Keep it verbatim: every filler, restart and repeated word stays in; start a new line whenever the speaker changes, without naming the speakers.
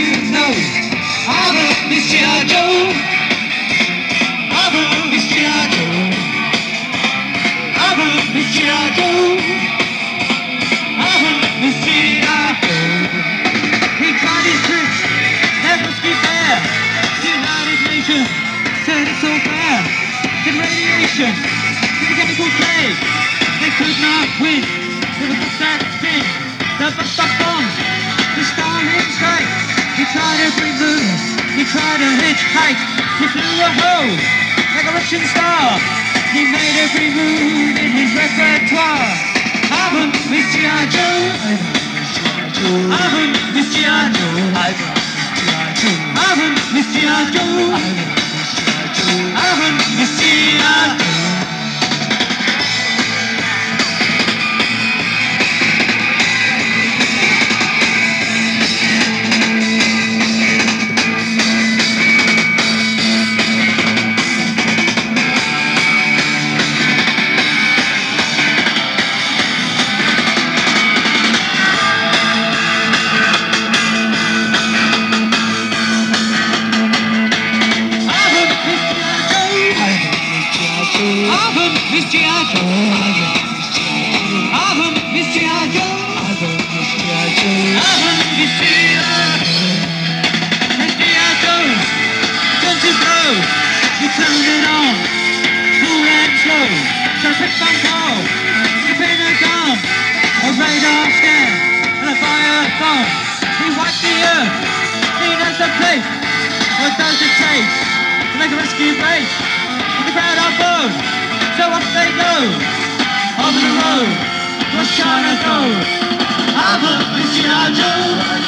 you know. I'm a Miss G I. Joe. I'm a Miss G I. Joe. I'm a Miss G I. Joe. I'm a Miss G I. Joe. He tried his tricks, never skipped there. United Nations said it's all fair. Did radiation, did the chemical plague. They could not win. It was just that spin. The bus stop bomb. The Stalin strike. He tried every move. He tried to hitchhike. He flew a hole like a Russian star. He made every move in his repertoire. I'm a Miss G I. Joe. I'm a Miss G I. Joe. I'm a Miss G I. Joe. I'm a Miss G I. Joe. I'm a Miss G I. Joe. I'm a Miss G I. Joe. I'm a Miss G I. Miss G I. Joe. Guns to blow. You turn it on. Cool and slow. So a quick phone call. You pin a gun. A radar scan. And a fire bomb. He wiped the earth. He knows the place. What does it take to make a rescue race? The crowd are bold, so off they go, over the road, what's China go? I'm a Miss G I. Joe.